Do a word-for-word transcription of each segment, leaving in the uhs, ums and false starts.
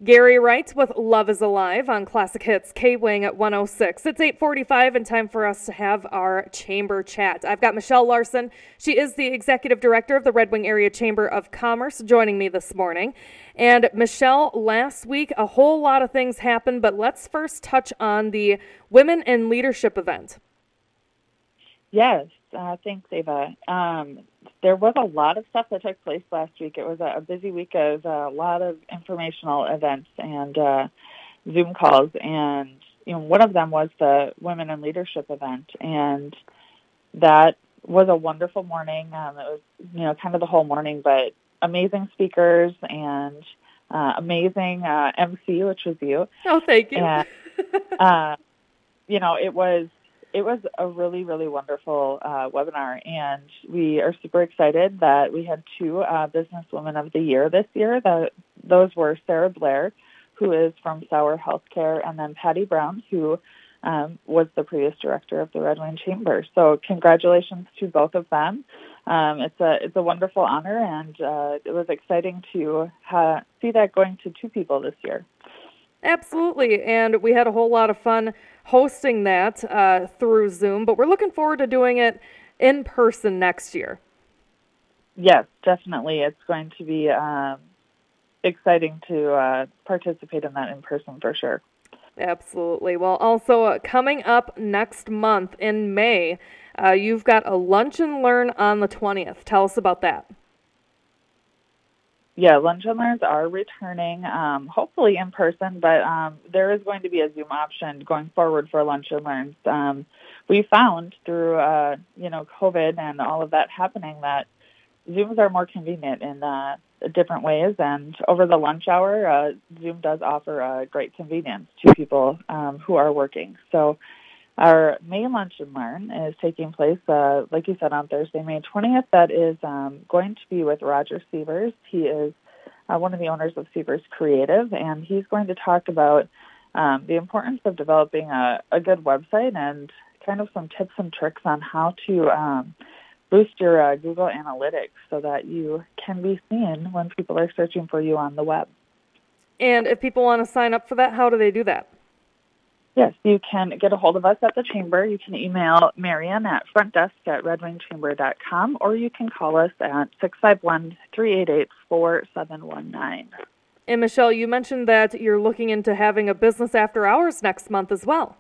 Gary Wright with Love is Alive on Classic Hits K-Wing at one oh six. It's eight forty-five and time for us to have our chamber chat. I've got Michelle Larson. She is the executive director of the Red Wing Area Chamber of Commerce joining me this morning. And Michelle, last week a whole lot of things happened, but let's first touch on the Women in Leadership event. Yes, uh, thanks, Ava. Um, there was a lot of stuff that took place last week. It was a, a busy week of uh, a lot of informational events and uh, Zoom calls, and you know, one of them was the Women in Leadership event, and that was a wonderful morning. Um, it was, you know, kind of the whole morning, but amazing speakers and uh, amazing uh, M C, which was you. Oh, thank you. And, uh, you know, it was It was a really, really wonderful uh, webinar, and we are super excited that we had two uh, Businesswomen of the Year this year. That, those were Sarah Blair, who is from Sauer Healthcare, and then Patty Brown, who um, was the previous director of the Red Wing Chamber. So congratulations to both of them. Um, it's a it's a wonderful honor, and uh, it was exciting to uh, see that going to two people this year. Absolutely, and we had a whole lot of fun hosting that uh, through Zoom, but we're looking forward to doing it in person next year. Yes, definitely. It's going to be um, exciting to uh, participate in that in person for sure. Absolutely. Well, also uh, coming up next month in May, uh, you've got a Lunch and Learn on the twentieth. Tell us about that. Yeah, Lunch and Learns are returning, um, hopefully in person, but um, there is going to be a Zoom option going forward for Lunch and Learns. Um, we found through, uh, you know, COVID and all of that happening that Zooms are more convenient in uh, different ways, and over the lunch hour, uh, Zoom does offer a great convenience to people um, who are working. So our May Lunch and Learn is taking place, uh, like you said, on Thursday, May twentieth. That is um, going to be with Roger Sievers. He is uh, one of the owners of Sievers Creative, and he's going to talk about um, the importance of developing a, a good website and kind of some tips and tricks on how to um, boost your uh, Google Analytics so that you can be seen when people are searching for you on the web. And if people want to sign up for that, how do they do that? Yes, you can get a hold of us at the Chamber. You can email Marian at frontdesk at redwingchamber dot com, or you can call us at six five one, three eight eight, four seven one nine. And Michelle, you mentioned that you're looking into having a business after hours next month as well.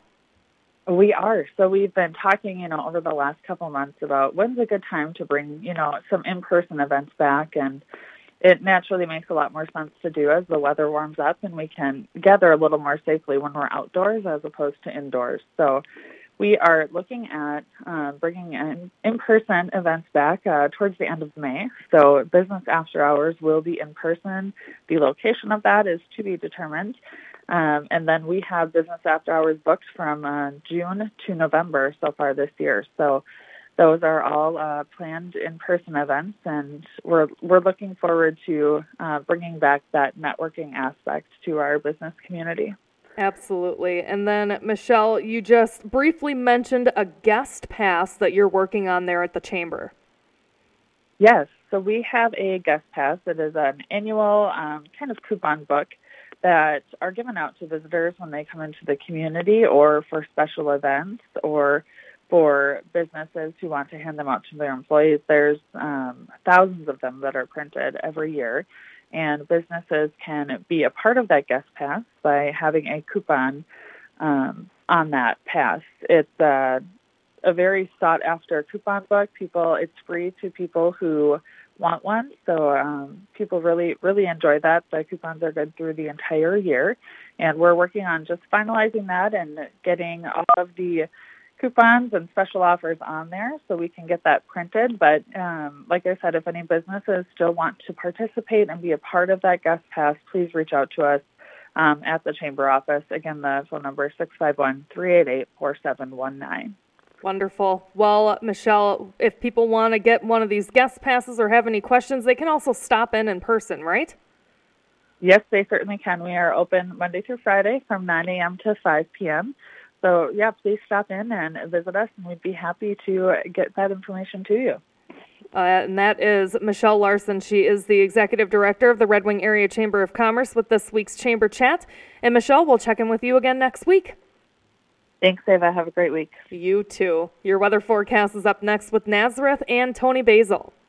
We are. So we've been talking, you know, over the last couple months about when's a good time to bring, you know, some in-person events back, and it naturally makes a lot more sense to do as the weather warms up and we can gather a little more safely when we're outdoors as opposed to indoors. So we are looking at uh, bringing in in-person events back uh, towards the end of May. So business after hours will be in person. The location of that is to be determined. Um, and then we have business after hours booked from uh, June to November so far this year. So those are all uh, planned in-person events, and we're we're looking forward to uh, bringing back that networking aspect to our business community. Absolutely. And then, Michelle, you just briefly mentioned a guest pass that you're working on there at the Chamber. Yes, so we have a guest pass. It is an annual um, kind of coupon book that are given out to visitors when they come into the community or for special events or for businesses who want to hand them out to their employees. There's um, thousands of them that are printed every year, and businesses can be a part of that guest pass by having a coupon um, on that pass. It's uh, a very sought-after coupon book. People, it's free to people who want one, so um, people really, really enjoy that. The coupons are good through the entire year, and we're working on just finalizing that and getting all of the coupons and special offers on there so we can get that printed. But um, like I said, if any businesses still want to participate and be a part of that guest pass, please reach out to us um, at the Chamber office. Again, the phone number is six five one, three eight eight, four seven one nine. Wonderful. Well, Michelle, if people want to get one of these guest passes or have any questions, they can also stop in in person, right? Yes, they certainly can. We are open Monday through Friday from nine a.m. to five p.m. So, yeah, please stop in and visit us, and we'd be happy to get that information to you. Uh, and that is Michelle Larson. She is the Executive Director of the Red Wing Area Chamber of Commerce with this week's Chamber Chat. And Michelle, we'll check in with you again next week. Thanks, Ava. Have a great week. You too. Your weather forecast is up next with Nazareth and Tony Basil.